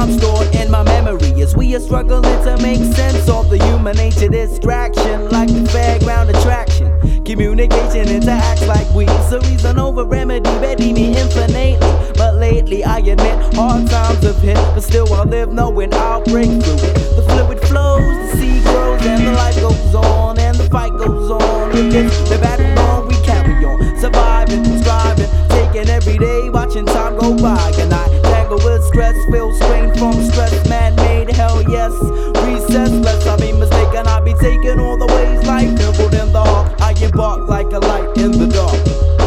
time stored in my memory as we are struggling to make sense of the human nature distraction, like the fairground attraction. Communication interacts like we. So reason over remedy, ready me infinitely. But lately I admit hard times have hit, but still I live knowing I'll break through it. The fluid flows, the sea grows, and the life goes on, and the fight goes on. With this, the battle on, we carry on, surviving, striving, taking every day, watching time go by. And I tangle with stress, feel strain from stress, man-made, hell yes. Recess, lest I be mistaken, I be taking all the ways life nibbled in the heart. I embark like a light in the dark.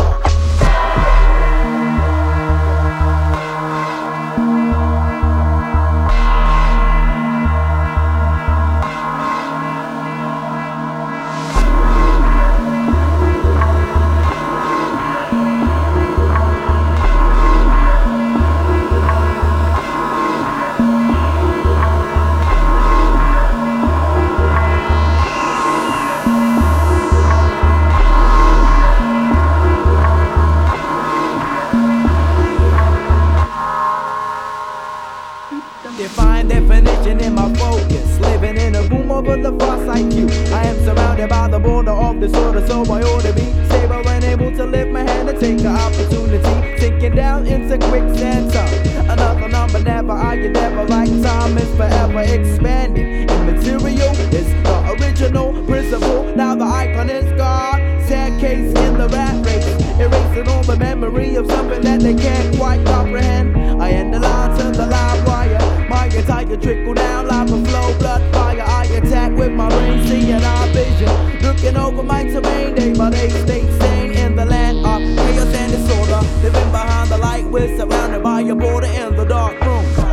Define definition in my focus, living in a room over the far-sight view. I am surrounded by the border of disorder, so I ought to be stable and able to lift my hand and take the opportunity. Sinking down into quicksand time, another number never, I can never, like time is forever expanding. Immaterial is the original principle, now the icon is God. Staircase in the rat race, erasing all the memory of something that they can't quite comprehend. I end the line to the live wire, my entire trickle down, lava flow, blood fire. I attack with my brain, seeing our vision, looking over my terrain, day by day, stay sane in the land of chaos and disorder. Living behind the light, we're surrounded by a border in the dark room.